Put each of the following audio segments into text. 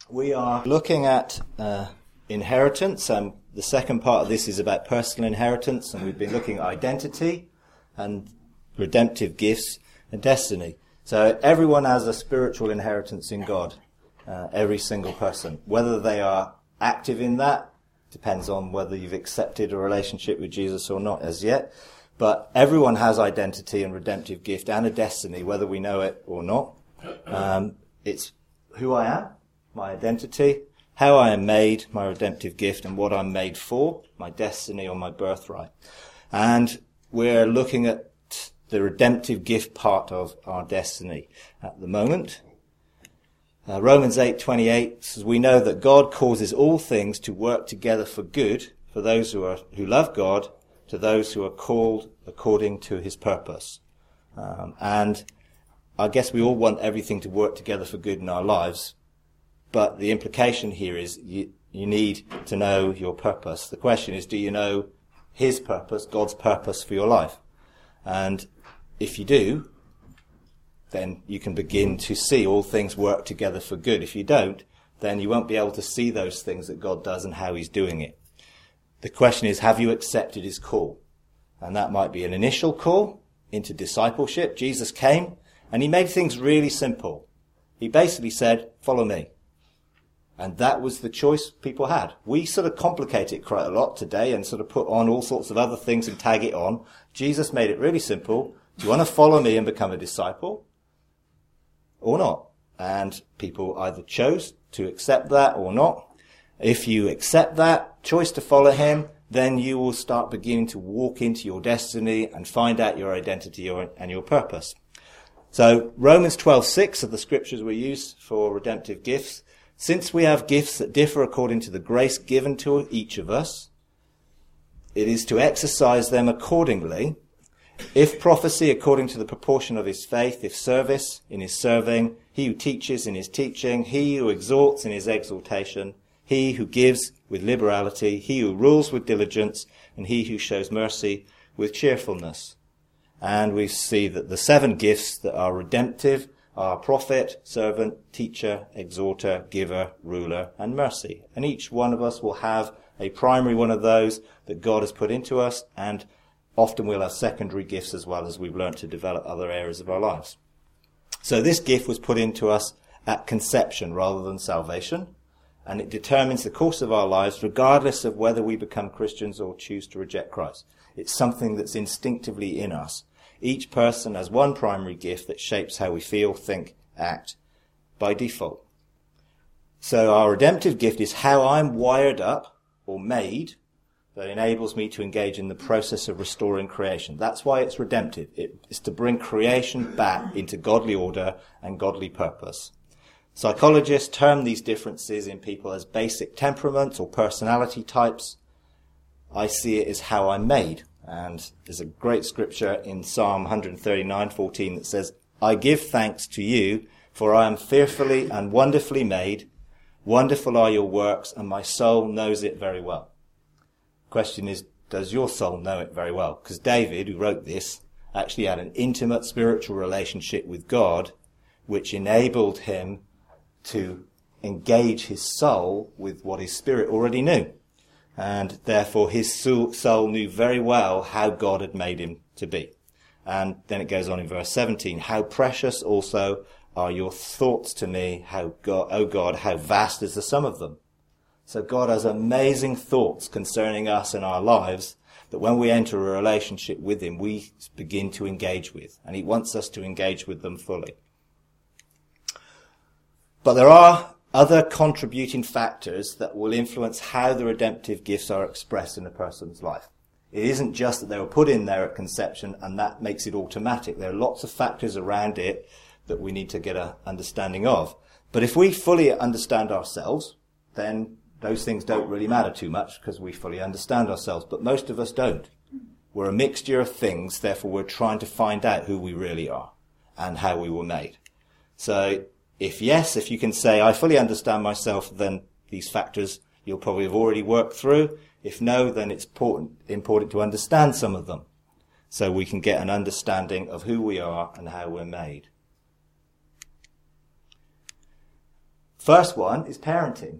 We are looking at inheritance, and the second part of this is about personal inheritance, and we've been looking at identity and redemptive gifts and destiny. So everyone has a spiritual inheritance in God, every single person. Whether they are active in that depends on whether you've accepted a relationship with Jesus or not as yet. But everyone has identity and redemptive gift and a destiny, whether we know it or not. It's who I am, my identity, how I am made, my redemptive gift, and what I'm made for, my destiny or my birthright. And we're looking at the redemptive gift part of our destiny at the moment. Romans 8:28 says, "We know that God causes all things to work together for good for those who love God, to those who are called according to his purpose." And I guess we all want everything to work together for good in our lives. But the implication here is you need to know your purpose. The question is, do you know his purpose, God's purpose for your life? And if you do, then you can begin to see all things work together for good. If you don't, then you won't be able to see those things that God does and how he's doing it. The question is, have you accepted his call? And that might be an initial call into discipleship. Jesus came and he made things really simple. He basically said, "Follow me." And that was the choice people had. We sort of complicate it quite a lot today and sort of put on all sorts of other things and tag it on. Jesus made it really simple. Do you want to follow me and become a disciple or not? And people either chose to accept that or not. If you accept that choice to follow him, then you will start beginning to walk into your destiny and find out your identity and your purpose. So Romans 12:6 are the scriptures we use for redemptive gifts. "Since we have gifts that differ according to the grace given to each of us, it is to exercise them accordingly. If prophecy, according to the proportion of his faith; if service, in his serving; he who teaches, in his teaching; he who exhorts, in his exhortation; he who gives with liberality; he who rules with diligence; and he who shows mercy with cheerfulness." And we see that the 7 gifts that are redemptive are prophet, servant, teacher, exhorter, giver, ruler, and mercy. And each one of us will have a primary one of those that God has put into us, and often we'll have secondary gifts as well as we've learned to develop other areas of our lives. So this gift was put into us at conception rather than salvation, and it determines the course of our lives regardless of whether we become Christians or choose to reject Christ. It's something that's instinctively in us. Each person has one primary gift that shapes how we feel, think, act by default. So our redemptive gift is how I'm wired up or made that enables me to engage in the process of restoring creation. That's why it's redemptive. It's to bring creation back into godly order and godly purpose. Psychologists term these differences in people as basic temperaments or personality types. I see it as how I'm made. And there's a great scripture in Psalm 139:14 that says, "I give thanks to you, for I am fearfully and wonderfully made. Wonderful are your works, and my soul knows it very well." Question is, does your soul know it very well? Because David, who wrote this, actually had an intimate spiritual relationship with God, which enabled him to engage his soul with what his spirit already knew. And therefore his soul knew very well how God had made him to be. And then it goes on in verse 17, "How precious also are your thoughts to me, O God, how vast is the sum of them." So God has amazing thoughts concerning us and our lives that when we enter a relationship with him, we begin to engage with. And he wants us to engage with them fully. But there are other contributing factors that will influence how the redemptive gifts are expressed in a person's life. It isn't just that they were put in there at conception and that makes it automatic. There are lots of factors around it that we need to get an understanding of. But if we fully understand ourselves, then those things don't really matter too much because we fully understand ourselves. But most of us don't. We're a mixture of things, therefore we're trying to find out who we really are and how we were made. So if you can say, I fully understand myself, then these factors you'll probably have already worked through. If no, then it's important to understand some of them so we can get an understanding of who we are and how we're made. First one is parenting.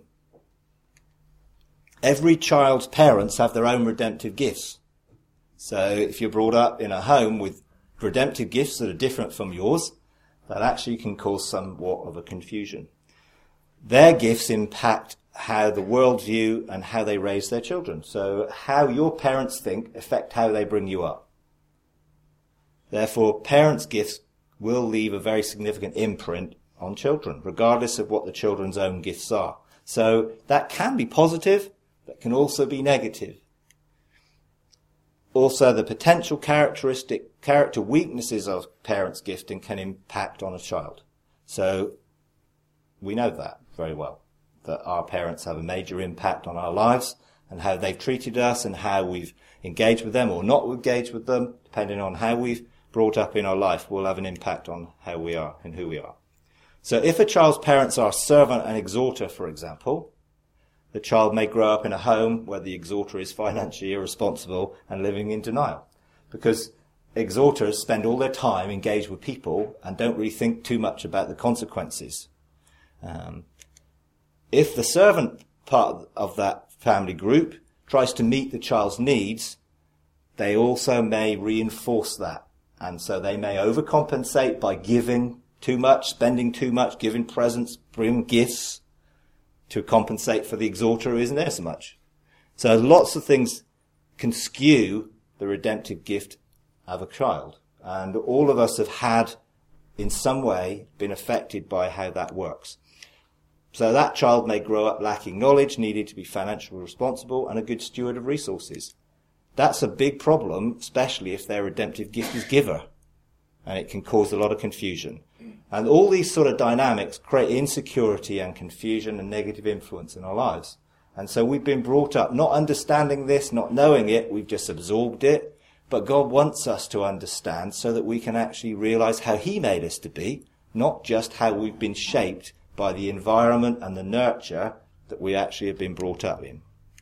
Every child's parents have their own redemptive gifts. So if you're brought up in a home with redemptive gifts that are different from yours, that actually can cause somewhat of a confusion. Their gifts impact how the world view and how they raise their children. So how your parents think affect how they bring you up. Therefore, parents' gifts will leave a very significant imprint on children, regardless of what the children's own gifts are. So that can be positive, but can also be negative. Also, the potential character weaknesses of parents' gifting can impact on a child. So we know that very well, that our parents have a major impact on our lives and how they've treated us and how we've engaged with them or not engaged with them, depending on how we've brought up in our life, will have an impact on how we are and who we are. So if a child's parents are servant and exhorter, for example, the child may grow up in a home where the exhorter is financially irresponsible and living in denial, because exhorters spend all their time engaged with people and don't really think too much about the consequences. If the servant part of that family group tries to meet the child's needs, they also may reinforce that. And so they may overcompensate by giving too much, spending too much, giving presents, bringing gifts to compensate for the exhorter who isn't there so much. So lots of things can skew the redemptive gift of a child. And all of us have had, in some way, been affected by how that works. So that child may grow up lacking knowledge, needed to be financially responsible, and a good steward of resources. That's a big problem, especially if their redemptive gift is giver. And it can cause a lot of confusion. And all these sort of dynamics create insecurity and confusion and negative influence in our lives. And so we've been brought up not understanding this, not knowing it, we've just absorbed it. But God wants us to understand so that we can actually realize how He made us to be, not just how we've been shaped by the environment and the nurture that we actually have been brought up in.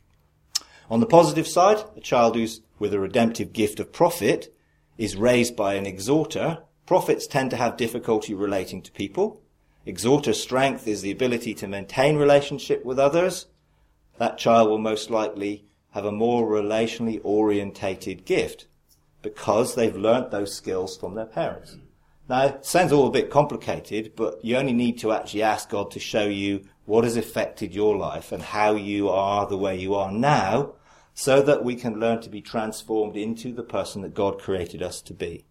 On the positive side, a child who's with a redemptive gift of prophet is raised by an exhorter. Prophets tend to have difficulty relating to people. Exhorter's strength is the ability to maintain relationship with others. That child will most likely have a more relationally orientated gift because they've learnt those skills from their parents. Now, it sounds all a bit complicated, but you only need to actually ask God to show you what has affected your life and how you are the way you are now, so that we can learn to be transformed into the person that God created us to be.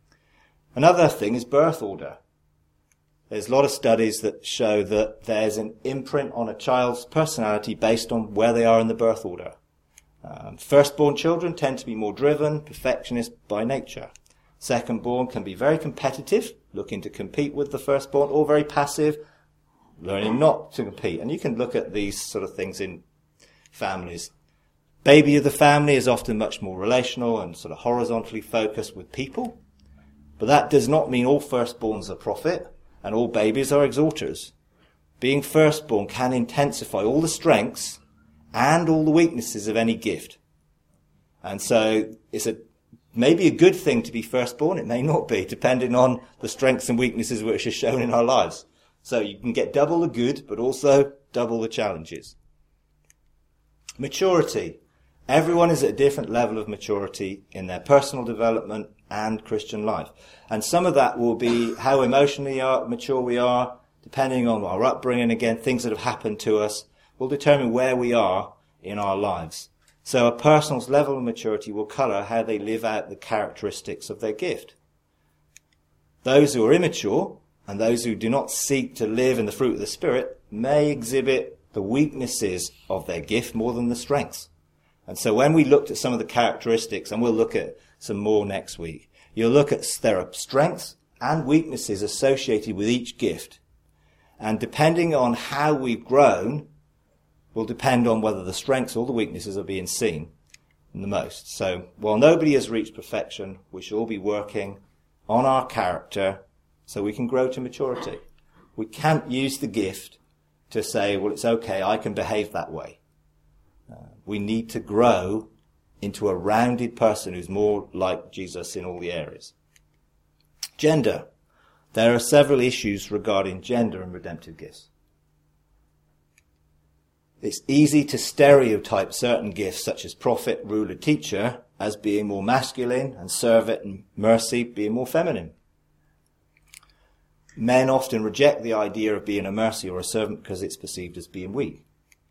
Another thing is birth order. There's a lot of studies that show that there's an imprint on a child's personality based on where they are in the birth order. Firstborn children tend to be more driven, perfectionist by nature. Secondborn can be very competitive, looking to compete with the firstborn, or very passive, learning not to compete. And you can look at these sort of things in families. Baby of the family is often much more relational and sort of horizontally focused with people. But that does not mean all firstborns are prophet and all babies are exhorters. Being firstborn can intensify all the strengths and all the weaknesses of any gift. And so it's maybe a good thing to be firstborn. It may not be, depending on the strengths and weaknesses which are shown in our lives. So you can get double the good, but also double the challenges. Maturity. Everyone is at a different level of maturity in their personal development and Christian life. And some of that will be how emotionally mature we are, depending on our upbringing. Again, things that have happened to us will determine where we are in our lives. So a person's level of maturity will colour how they live out the characteristics of their gift. Those who are immature and those who do not seek to live in the fruit of the Spirit may exhibit the weaknesses of their gift more than the strengths. And so when we looked at some of the characteristics, and we'll look at some more next week, you'll look at there are strengths and weaknesses associated with each gift. And depending on how we've grown, will depend on whether the strengths or the weaknesses are being seen the most. So while nobody has reached perfection, we should all be working on our character so we can grow to maturity. We can't use the gift to say, well, it's okay, I can behave that way. We need to grow into a rounded person who's more like Jesus in all the areas. Gender. There are several issues regarding gender and redemptive gifts. It's easy to stereotype certain gifts, such as prophet, ruler, teacher, as being more masculine, and servant and mercy being more feminine. Men often reject the idea of being a mercy or a servant because it's perceived as being weak.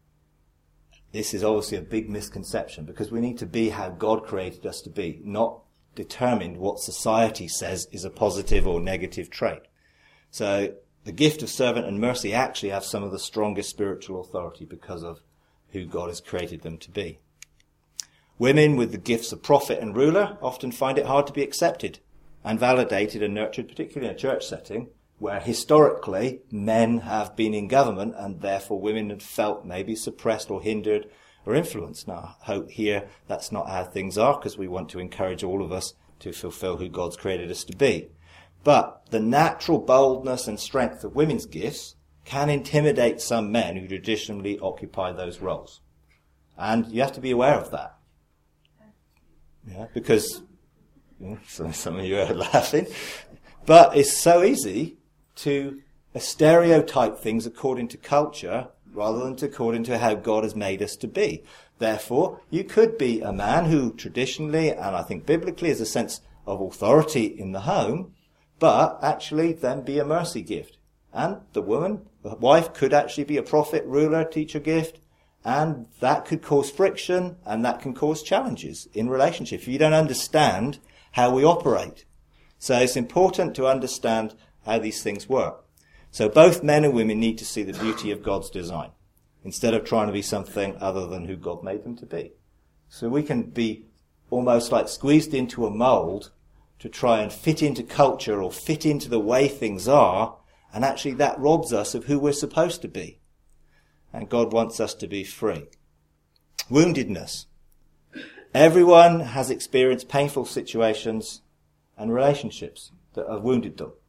This is obviously a big misconception, because we need to be how God created us to be, not determined what society says is a positive or negative trait. So the gift of servant and mercy actually have some of the strongest spiritual authority because of who God has created them to be. Women with the gifts of prophet and ruler often find it hard to be accepted and validated and nurtured, particularly in a church setting, where historically men have been in government and therefore women have felt maybe suppressed or hindered or influenced. Now, I hope here that's not how things are, because we want to encourage all of us to fulfill who God's created us to be. But the natural boldness and strength of women's gifts can intimidate some men who traditionally occupy those roles. And you have to be aware of that. Yeah, because some of you are laughing. But it's so easy to stereotype things according to culture rather than according to how God has made us to be. Therefore, you could be a man who traditionally, and I think biblically, has a sense of authority in the home, but actually then be a mercy gift. And the wife could actually be a prophet, ruler, teacher gift, and that could cause friction, and that can cause challenges in relationship if you don't understand how we operate. So it's important to understand how these things work. So both men and women need to see the beauty of God's design, instead of trying to be something other than who God made them to be. So we can be almost like squeezed into a mold to try and fit into culture or fit into the way things are, and actually that robs us of who we're supposed to be. And God wants us to be free. Woundedness. Everyone has experienced painful situations and relationships that have wounded them.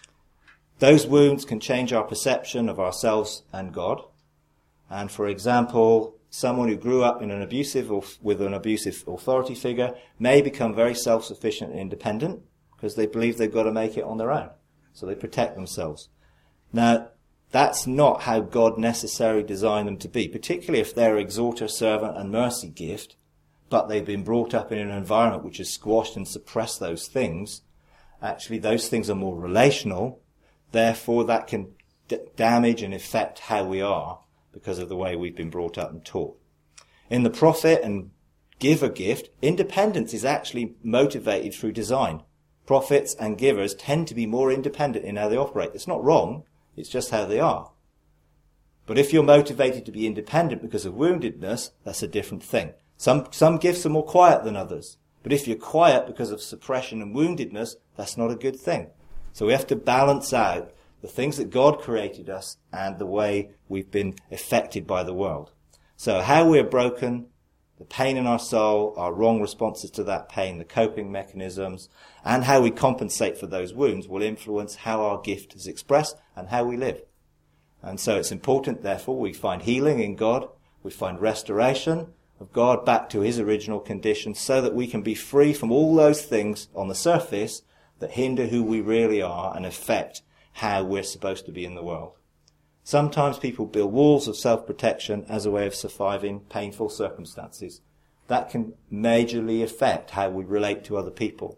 Those wounds can change our perception of ourselves and God. And for example, someone who grew up in with an abusive authority figure may become very self-sufficient and independent because they believe they've got to make it on their own. So they protect themselves. Now, that's not how God necessarily designed them to be, particularly if they're exhorter, servant, and mercy gift, but they've been brought up in an environment which has squashed and suppressed those things. Actually, those things are more relational. Therefore, that can damage and affect how we are because of the way we've been brought up and taught. In the prophet and giver gift, independence is actually motivated through design. Prophets and givers tend to be more independent in how they operate. It's not wrong. It's just how they are. But if you're motivated to be independent because of woundedness, that's a different thing. Some gifts are more quiet than others. But if you're quiet because of suppression and woundedness, that's not a good thing. So we have to balance out the things that God created us and the way we've been affected by the world. So how we're broken, the pain in our soul, our wrong responses to that pain, the coping mechanisms, and how we compensate for those wounds will influence how our gift is expressed and how we live. And so it's important, therefore, we find healing in God, we find restoration of God back to his original condition so that we can be free from all those things on the surface that hinder who we really are and affect how we're supposed to be in the world. Sometimes people build walls of self-protection as a way of surviving painful circumstances. That can majorly affect how we relate to other people.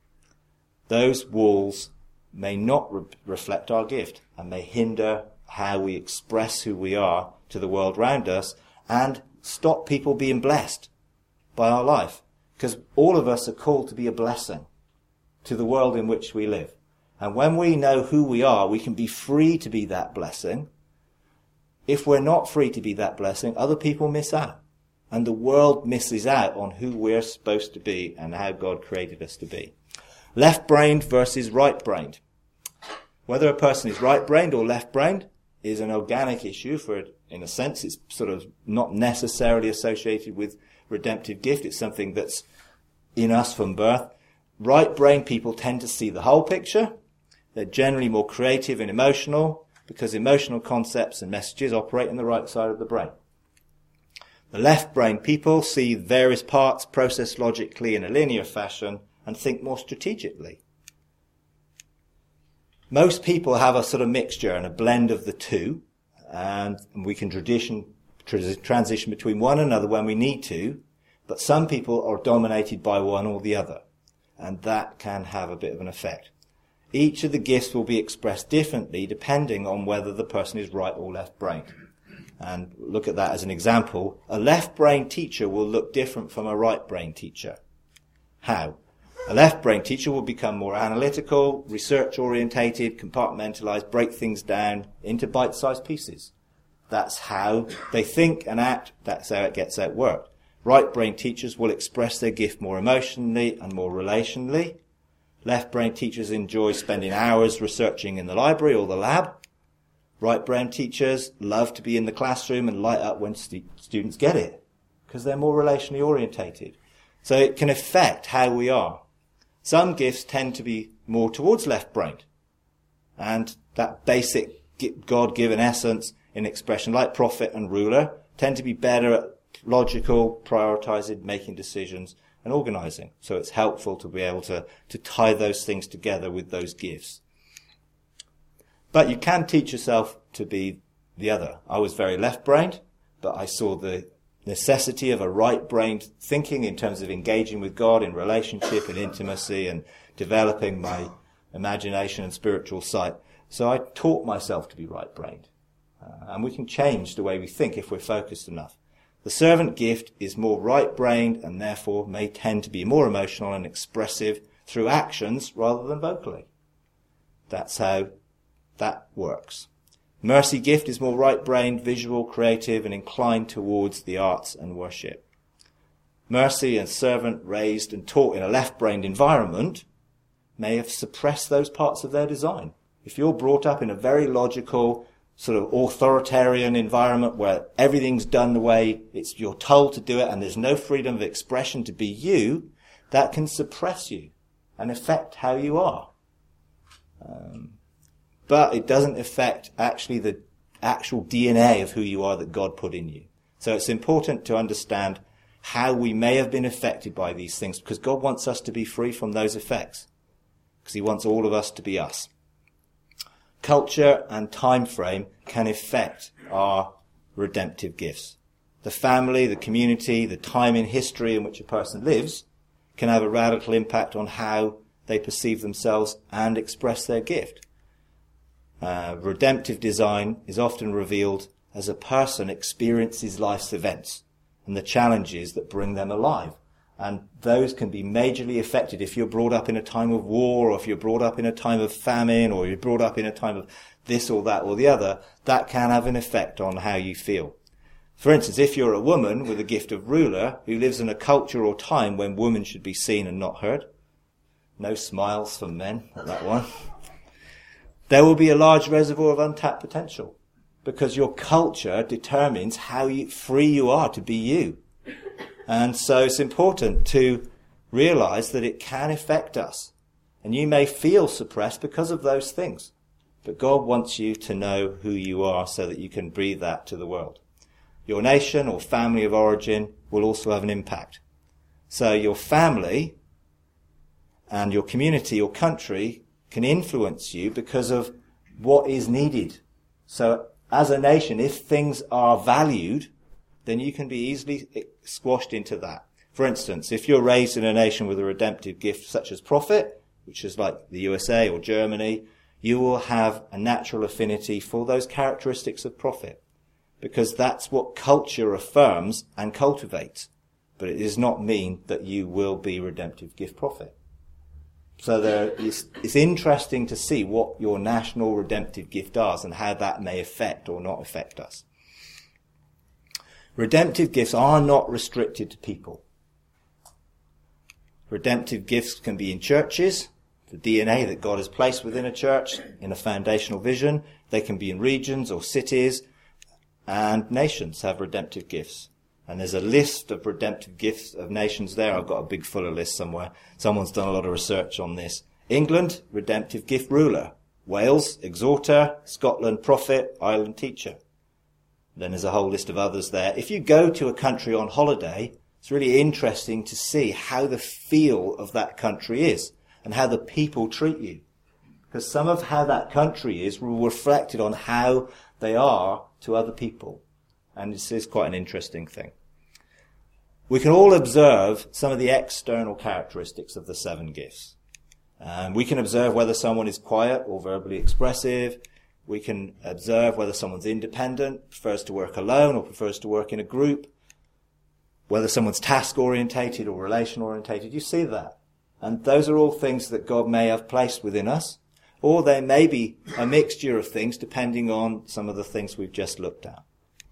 Those walls may not reflect our gift and may hinder how we express who we are to the world around us and stop people being blessed by our life. Because all of us are called to be a blessing to the world in which we live. And when we know who we are, we can be free to be that blessing. If we're not free to be that blessing, other people miss out. And the world misses out on who we're supposed to be and how God created us to be. Left-brained versus right-brained. Whether a person is right-brained or left-brained is an organic issue in a sense, it's sort of not necessarily associated with redemptive gift. It's something that's in us from birth. Right-brained people tend to see the whole picture. They're generally more creative and emotional because emotional concepts and messages operate in the right side of the brain. The left-brained people see various parts processed logically in a linear fashion and think more strategically. Most people have a sort of mixture and a blend of the two, and we can transition between one another when we need to, but some people are dominated by one or the other, and that can have a bit of an effect. Each of the gifts will be expressed differently depending on whether the person is right or left-brained. And look at that as an example. A left-brained teacher will look different from a right-brained teacher. How? A left-brained teacher will become more analytical, research-orientated, compartmentalized, break things down into bite-sized pieces. That's how they think and act. That's how it gets outworked. Right-brained teachers will express their gift more emotionally and more relationally. Left-brained teachers enjoy spending hours researching in the library or the lab. Right-brained teachers love to be in the classroom and light up when students get it, because they're more relationally orientated. So it can affect how we are. Some gifts tend to be more towards left-brained, and that basic God-given essence in expression, like prophet and ruler, tend to be better at logical, prioritizing, making decisions, and organizing. So it's helpful to be able to tie those things together with those gifts. But you can teach yourself to be the other. I was very left-brained, but I saw the necessity of a right-brained thinking in terms of engaging with God in relationship and intimacy and developing my imagination and spiritual sight. So I taught myself to be right-brained. And we can change the way we think if we're focused enough. The servant gift is more right-brained and therefore may tend to be more emotional and expressive through actions rather than vocally. That's how that works. Mercy gift is more right-brained, visual, creative, and inclined towards the arts and worship. Mercy and servant, raised and taught in a left-brained environment, may have suppressed those parts of their design. If you're brought up in a very logical, sort of authoritarian environment where everything's done the way you're told to do it and there's no freedom of expression to be you, that can suppress you and affect how you are. But it doesn't affect actually the actual DNA of who you are that God put in you. So it's important to understand how we may have been affected by these things, because God wants us to be free from those effects, because he wants all of us to be us. Culture and time frame can affect our redemptive gifts. The family, the community, the time in history in which a person lives can have a radical impact on how they perceive themselves and express their gift. Redemptive design is often revealed as a person experiences life's events and the challenges that bring them alive. And those can be majorly affected if you're brought up in a time of war, or if you're brought up in a time of famine, or you're brought up in a time of this or that or the other. That can have an effect on how you feel. For instance, if you're a woman with a gift of ruler who lives in a culture or time when women should be seen and not heard, no smiles from men at that one, there will be a large reservoir of untapped potential, because your culture determines how free you are to be you. And so it's important to realize that it can affect us. And you may feel suppressed because of those things. But God wants you to know who you are so that you can breathe that to the world. Your nation or family of origin will also have an impact. So your family and your community or country can influence you because of what is needed. So as a nation, if things are valued, then you can be easily squashed into that. For instance, if you're raised in a nation with a redemptive gift such as prophet, which is like the USA or Germany, you will have a natural affinity for those characteristics of prophet, because that's what culture affirms and cultivates. But it does not mean that you will be redemptive gift prophet. So it's interesting to see what your national redemptive gift does and how that may affect or not affect us. Redemptive gifts are not restricted to people. Redemptive gifts can be in churches, the DNA that God has placed within a church, in a foundational vision. They can be in regions or cities, and nations have redemptive gifts. And there's a list of redemptive gifts of nations there. I've got a big fuller list somewhere. Someone's done a lot of research on this. England, redemptive gift ruler. Wales, exhorter. Scotland, prophet. Ireland, teacher. Then there's a whole list of others there. If you go to a country on holiday, it's really interesting to see how the feel of that country is and how the people treat you. Because some of how that country is will be reflected on how they are to other people. And this is quite an interesting thing. We can all observe some of the external characteristics of the 7 gifts. We can observe whether someone is quiet or verbally expressive. We can observe whether someone's independent, prefers to work alone or prefers to work in a group, whether someone's task-orientated or relation-orientated. You see that. And those are all things that God may have placed within us, or they may be a mixture of things depending on some of the things we've just looked at.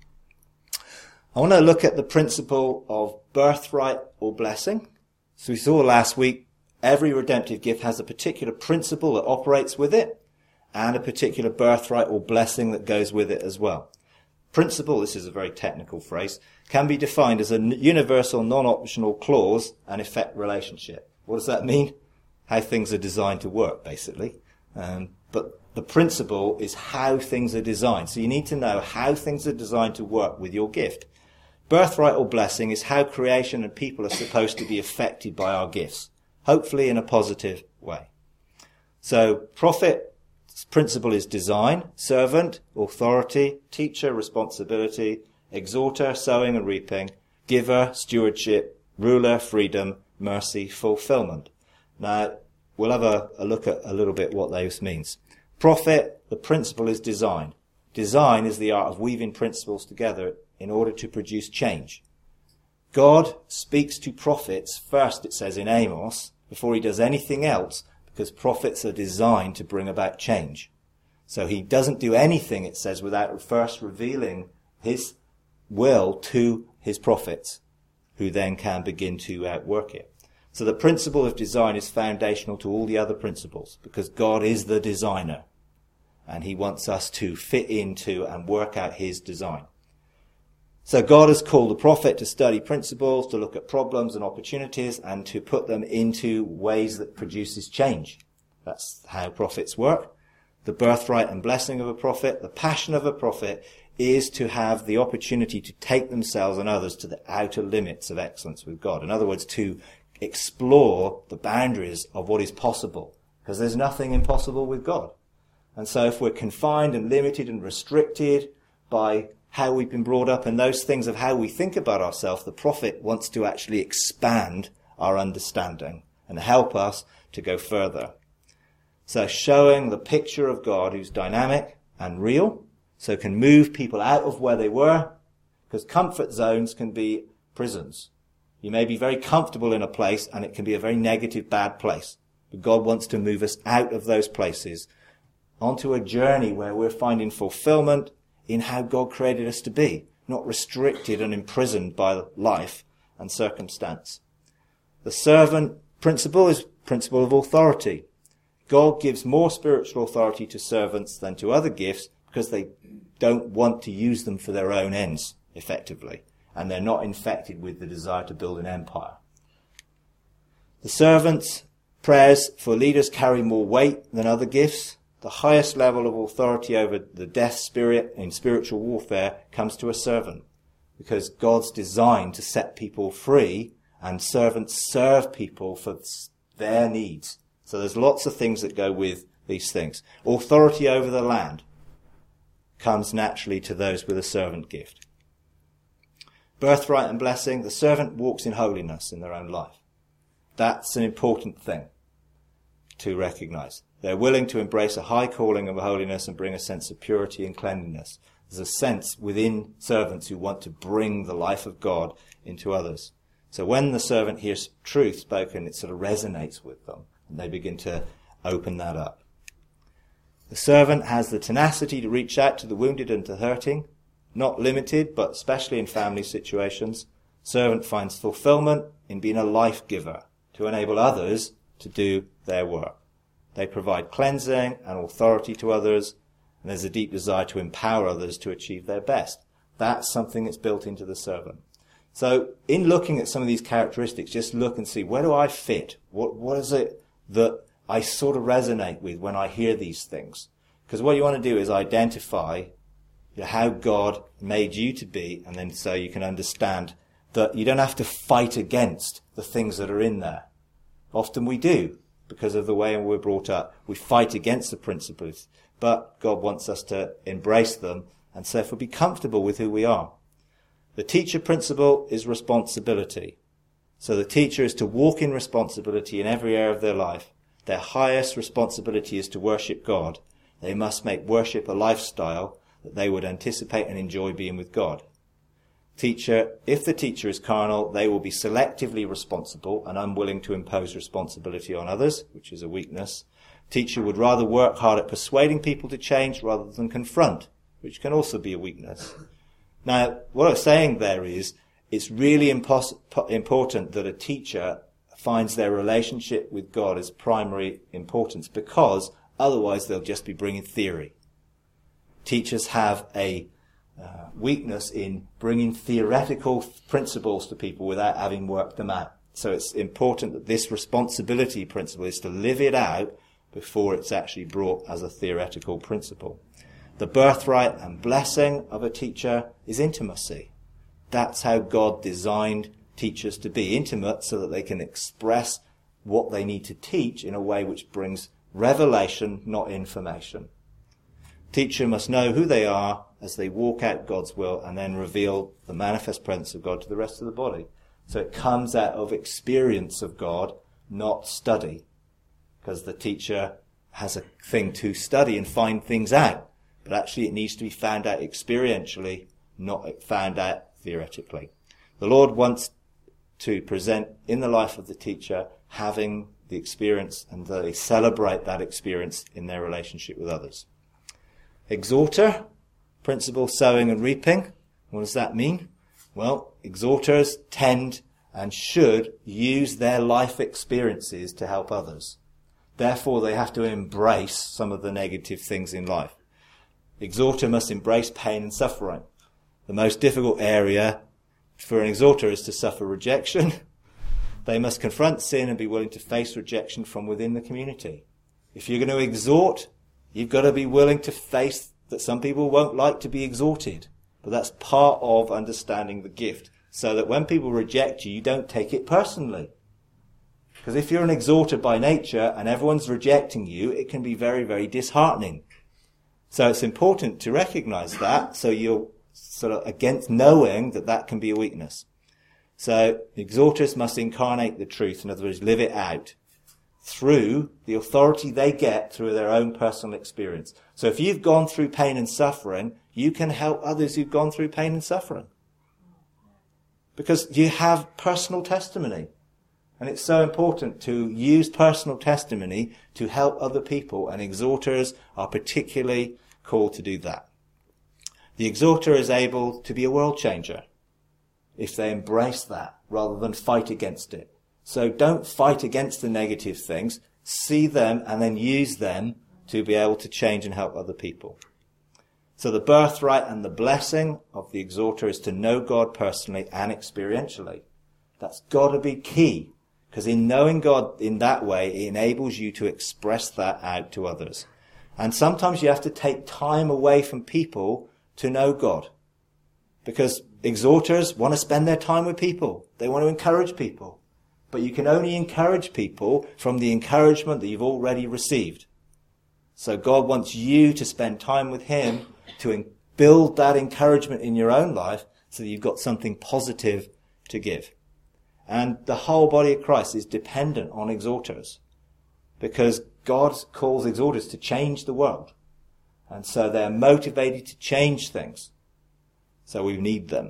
I want to look at the principle of birthright or blessing. So we saw last week, every redemptive gift has a particular principle that operates with it, and a particular birthright or blessing that goes with it as well. Principle, this is a very technical phrase, can be defined as a universal non-optional clause and effect relationship. What does that mean? How things are designed to work, basically. But the principle is how things are designed. So you need to know how things are designed to work with your gift. Birthright or blessing is how creation and people are supposed to be affected by our gifts, hopefully in a positive way. So prophet, principle is design, servant, authority, teacher, responsibility, exhorter, sowing and reaping, giver, stewardship, ruler, freedom, mercy, fulfillment. Now, we'll have a look at a little bit what those means. Prophet, the principle is design. Design is the art of weaving principles together in order to produce change. God speaks to prophets first, it says in Amos, before he does anything else, because prophets are designed to bring about change. So he doesn't do anything, it says, without first revealing his will to his prophets, who then can begin to outwork it. So the principle of design is foundational to all the other principles, because God is the designer, and he wants us to fit into and work out his design. So God has called the prophet to study principles, to look at problems and opportunities, and to put them into ways that produces change. That's how prophets work. The birthright and blessing of a prophet, the passion of a prophet, is to have the opportunity to take themselves and others to the outer limits of excellence with God. In other words, to explore the boundaries of what is possible, because there's nothing impossible with God. And so if we're confined and limited and restricted by how we've been brought up and those things of how we think about ourselves, the prophet wants to actually expand our understanding and help us to go further. So showing the picture of God who's dynamic and real, so can move people out of where they were, because comfort zones can be prisons. You may be very comfortable in a place and it can be a very negative, bad place. But God wants to move us out of those places onto a journey where we're finding fulfillment in how God created us to be, not restricted and imprisoned by life and circumstance. The servant principle is principle of authority. God gives more spiritual authority to servants than to other gifts because they don't want to use them for their own ends, effectively, and they're not infected with the desire to build an empire. The servants' prayers for leaders carry more weight than other gifts. The highest level of authority over the death spirit in spiritual warfare comes to a servant, because God's designed to set people free, and servants serve people for their needs. So there's lots of things that go with these things. Authority over the land comes naturally to those with a servant gift. Birthright and blessing, the servant walks in holiness in their own life. That's an important thing to recognize. They're willing to embrace a high calling of holiness and bring a sense of purity and cleanliness. There's a sense within servants who want to bring the life of God into others. So when the servant hears truth spoken, it sort of resonates with them, and they begin to open that up. The servant has the tenacity to reach out to the wounded and to hurting, not limited, but especially in family situations. Servant finds fulfillment in being a life giver to enable others to do their work. They provide cleansing and authority to others, and there's a deep desire to empower others to achieve their best. That's something that's built into the servant. So in looking at some of these characteristics, just look and see, where do I fit? What is it that I sort of resonate with when I hear these things? Because what you want to do is identify how God made you to be, and then so you can understand that you don't have to fight against the things that are in there. Often we do, because of the way we're brought up. We fight against the principles, but God wants us to embrace them and therefore be comfortable with who we are. The teacher principle is responsibility. So the teacher is to walk in responsibility in every area of their life. Their highest responsibility is to worship God. They must make worship a lifestyle that they would anticipate and enjoy being with God. If the teacher is carnal, they will be selectively responsible and unwilling to impose responsibility on others, which is a weakness. Teacher would rather work hard at persuading people to change rather than confront, which can also be a weakness. Now, what I'm saying there is, it's really important that a teacher finds their relationship with God as primary importance, because otherwise they'll just be bringing theory. Teachers have a weakness in bringing theoretical principles to people without having worked them out. So it's important that this responsibility principle is to live it out before it's actually brought as a theoretical principle. The birthright and blessing of a teacher is intimacy. That's how God designed teachers to be intimate, so that they can express what they need to teach in a way which brings revelation, not information. Teacher must know who they are as they walk out God's will and then reveal the manifest presence of God to the rest of the body. So it comes out of experience of God, not study, because the teacher has a thing to study and find things out, but actually it needs to be found out experientially, not found out theoretically. The Lord wants to present in the life of the teacher having the experience, and they celebrate that experience in their relationship with others. Exhorter, principle sowing and reaping. What does that mean? Well, exhorters tend and should use their life experiences to help others. Therefore, they have to embrace some of the negative things in life. Exhorter must embrace pain and suffering. The most difficult area for an exhorter is to suffer rejection. They must confront sin and be willing to face rejection from within the community. If you're going to exhort, you've got to be willing to face that some people won't like to be exhorted. But that's part of understanding the gift, so that when people reject you, you don't take it personally. Because if you're an exhorter by nature and everyone's rejecting you, it can be very, very disheartening. So it's important to recognize that, so you're sort of against knowing that that can be a weakness. So exhorters must incarnate the truth, in other words, live it out through the authority they get through their own personal experience. So if you've gone through pain and suffering, you can help others who've gone through pain and suffering. Because you have personal testimony. And it's so important to use personal testimony to help other people, and exhorters are particularly called to do that. The exhorter is able to be a world changer if they embrace that rather than fight against it. So don't fight against the negative things, see them and then use them to be able to change and help other people. So the birthright and the blessing of the exhorter is to know God personally and experientially. That's got to be key, because in knowing God in that way, it enables you to express that out to others. And sometimes you have to take time away from people to know God, because exhorters want to spend their time with people. They want to encourage people. But you can only encourage people from the encouragement that you've already received. So God wants you to spend time with him to build that encouragement in your own life so that you've got something positive to give. And the whole body of Christ is dependent on exhorters, because God calls exhorters to change the world. And so they're motivated to change things. So we need them.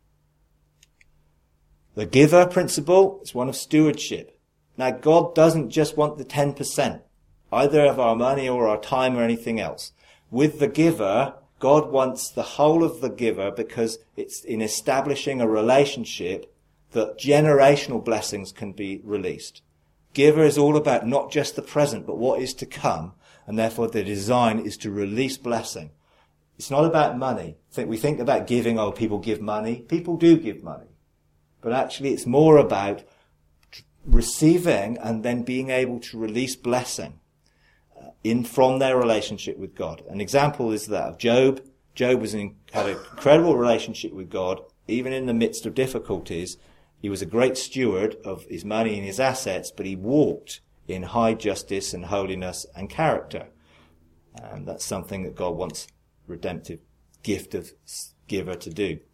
The giver principle is one of stewardship. Now, God doesn't just want the 10%, either of our money or our time or anything else. With the giver, God wants the whole of the giver, because it's in establishing a relationship that generational blessings can be released. Giver is all about not just the present, but what is to come. And therefore the design is to release blessing. It's not about money. We think about giving, oh, people give money. People do give money. But actually it's more about receiving and then being able to release blessing from their relationship with God. An example is that of Job. Job had an incredible relationship with God, even in the midst of difficulties. He was a great steward of his money and his assets, but he walked in high justice and holiness and character. And that's something that God wants redemptive gift of giver to do.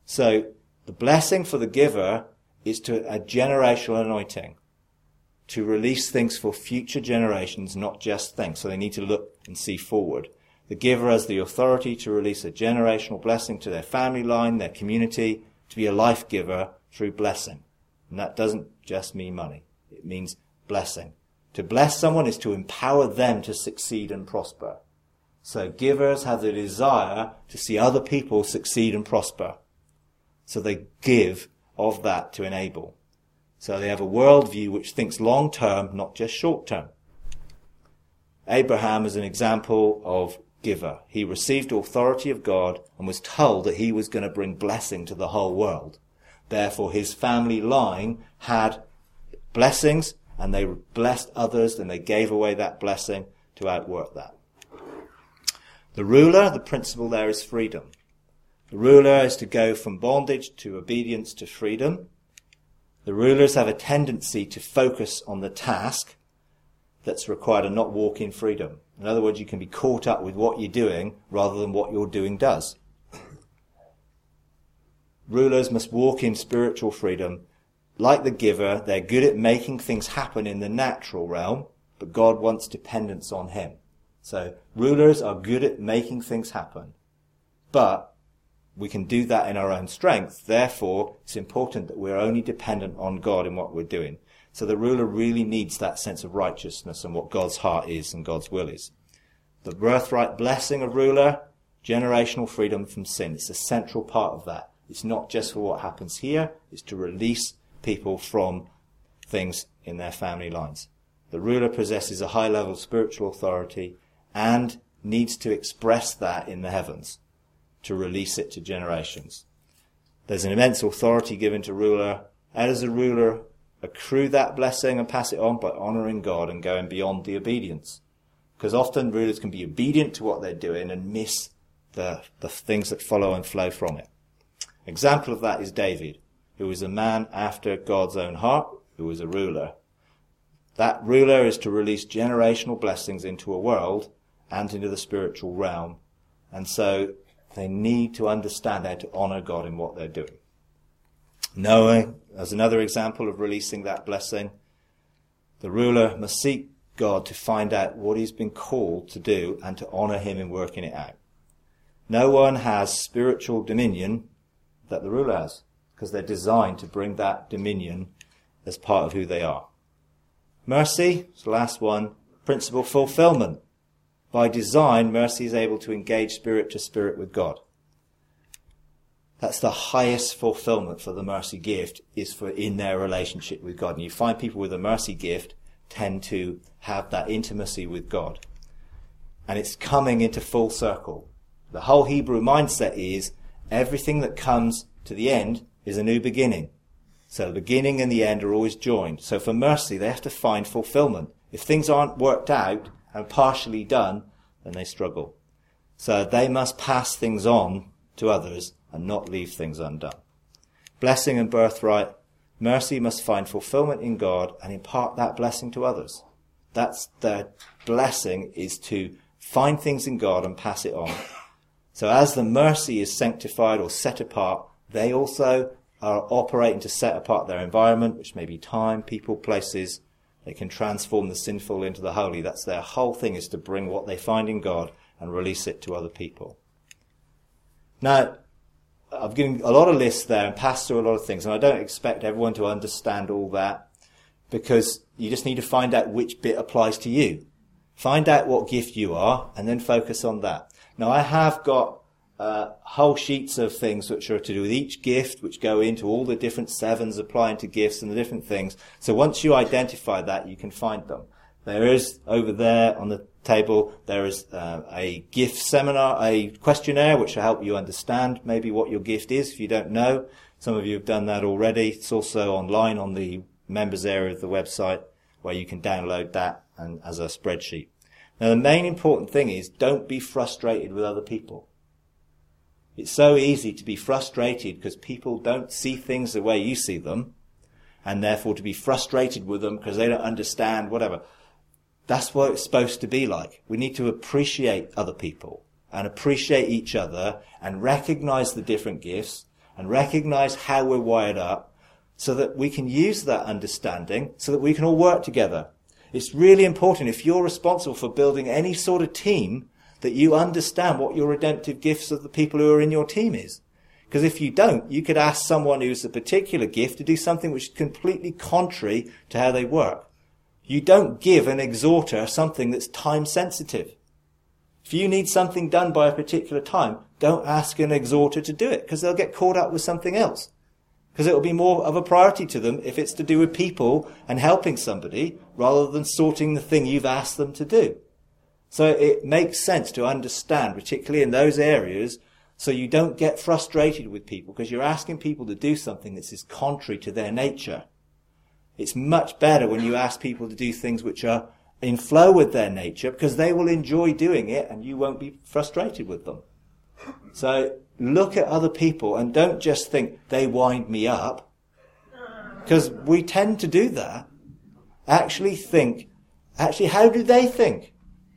So the blessing for the giver is to a generational anointing, to release things for future generations, not just things. So they need to look and see forward. The giver has the authority to release a generational blessing to their family line, their community, to be a life giver through blessing. And that doesn't just mean money. It means blessing. To bless someone is to empower them to succeed and prosper. So givers have the desire to see other people succeed and prosper. So they give of that to enable. So they have a worldview which thinks long term, not just short term. Abraham is an example of giver. He received authority of God and was told that he was going to bring blessing to the whole world. Therefore, his family line had blessings, and they blessed others, and they gave away that blessing to outwork that. The ruler, the principle there is freedom. The ruler is to go from bondage to obedience to freedom. The rulers have a tendency to focus on the task that's required and not walk in freedom. In other words, you can be caught up with what you're doing rather than what your doing does. Rulers must walk in spiritual freedom. Like the giver, they're good at making things happen in the natural realm, but God wants dependence on him. So rulers are good at making things happen, but we can do that in our own strength. Therefore, it's important that we're only dependent on God in what we're doing. So the ruler really needs that sense of righteousness and what God's heart is and God's will is. The birthright blessing of ruler, generational freedom from sin. It's a central part of that. It's not just for what happens here. It's to release people from things in their family lines. The ruler possesses a high level of spiritual authority and needs to express that in the heavens to release it to generations. There's an immense authority given to ruler. How does the ruler accrue that blessing and pass it on? By honouring God and going beyond the obedience. Because often rulers can be obedient to what they're doing and miss the things that follow and flow from it. Example of that is David, who was a man after God's own heart, who was a ruler. That ruler is to release generational blessings into a world and into the spiritual realm. And so they need to understand how to honour God in what they're doing. Noah, as another example of releasing that blessing, the ruler must seek God to find out what he's been called to do and to honour him in working it out. No one has spiritual dominion that the ruler has, because they're designed to bring that dominion as part of who they are. Mercy, the last one, principle fulfillment. By design, mercy is able to engage spirit to spirit with God. That's the highest fulfillment for the mercy gift, is for in their relationship with God. And you find people with a mercy gift tend to have that intimacy with God. And it's coming into full circle. The whole Hebrew mindset is everything that comes to the end is a new beginning. So the beginning and the end are always joined. So for mercy, they have to find fulfillment. If things aren't worked out and partially done, then they struggle. So they must pass things on to others and not leave things undone. Blessing and birthright. Mercy must find fulfillment in God and impart that blessing to others. That's the blessing, is to find things in God and pass it on. So as the mercy is sanctified or set apart, they also are operating to set apart their environment, which may be time, people, places. They can transform the sinful into the holy. That's their whole thing, is to bring what they find in God and release it to other people. Now, I've given a lot of lists there and passed through a lot of things, and I don't expect everyone to understand all that, because you just need to find out which bit applies to you. Find out what gift you are and then focus on that. Now, I have got whole sheets of things which are to do with each gift, which go into all the different sevens applying to gifts and the different things. So once you identify that, you can find them. There is, over there on the table, there is a gift seminar, a questionnaire, which will help you understand maybe what your gift is if you don't know. Some of you have done that already. It's also online on the members area of the website, where you can download that and as a spreadsheet. Now, the main important thing is, don't be frustrated with other people. It's so easy to be frustrated because people don't see things the way you see them, and therefore to be frustrated with them because they don't understand whatever. That's what it's supposed to be like. We need to appreciate other people and appreciate each other and recognize the different gifts and recognize how we're wired up so that we can use that understanding so that we can all work together. It's really important, if you're responsible for building any sort of team, that you understand what your redemptive gifts of the people who are in your team is. Because if you don't, you could ask someone who's a particular gift to do something which is completely contrary to how they work. You don't give an exhorter something that's time sensitive. If you need something done by a particular time, don't ask an exhorter to do it, because they'll get caught up with something else. Because it will be more of a priority to them if it's to do with people and helping somebody rather than sorting the thing you've asked them to do. So it makes sense to understand, particularly in those areas, so you don't get frustrated with people because you're asking people to do something that is contrary to their nature. It's much better when you ask people to do things which are in flow with their nature, because they will enjoy doing it and you won't be frustrated with them. So look at other people and don't just think they wind me up, because we tend to do that. Actually, how do they think?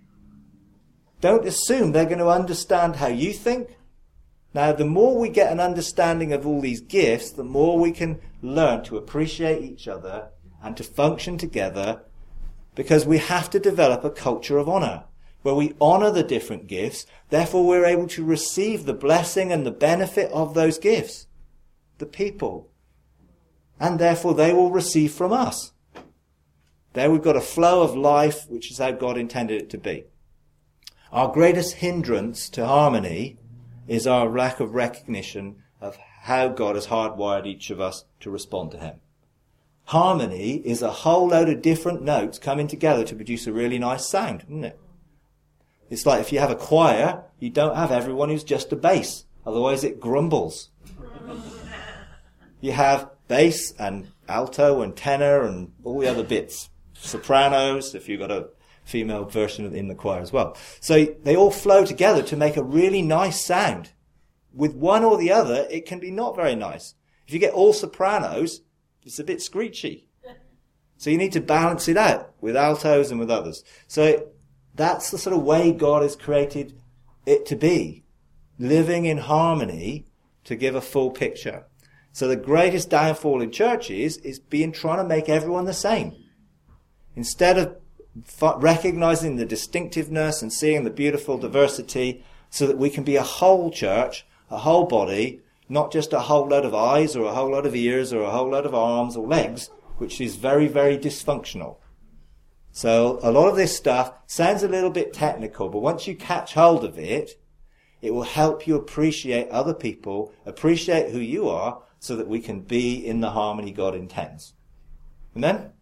Don't assume they're going to understand how you think. Now, the more we get an understanding of all these gifts, the more we can learn to appreciate each other and to function together, because we have to develop a culture of honour, where we honour the different gifts, therefore we're able to receive the blessing and the benefit of those gifts, the people. And therefore they will receive from us. There we've got a flow of life, which is how God intended it to be. Our greatest hindrance to harmony is our lack of recognition of how God has hardwired each of us to respond to him. Harmony is a whole load of different notes coming together to produce a really nice sound, isn't it? It's like if you have a choir, you don't have everyone who's just a bass, otherwise it grumbles. You have bass and alto and tenor and all the other bits. Sopranos, if you've got a female version in the choir as well. So they all flow together to make a really nice sound. With one or the other, it can be not very nice. If you get all sopranos, it's a bit screechy. So you need to balance it out with altos and with others. So that's the sort of way God has created it to be, living in harmony to give a full picture. So the greatest downfall in churches is trying to make everyone the same. Instead of recognizing the distinctiveness and seeing the beautiful diversity, so that we can be a whole church, a whole body, not just a whole load of eyes or a whole load of ears or a whole load of arms or legs, which is very, very dysfunctional. So a lot of this stuff sounds a little bit technical, but once you catch hold of it, it will help you appreciate other people, appreciate who you are, so that we can be in the harmony God intends. Amen?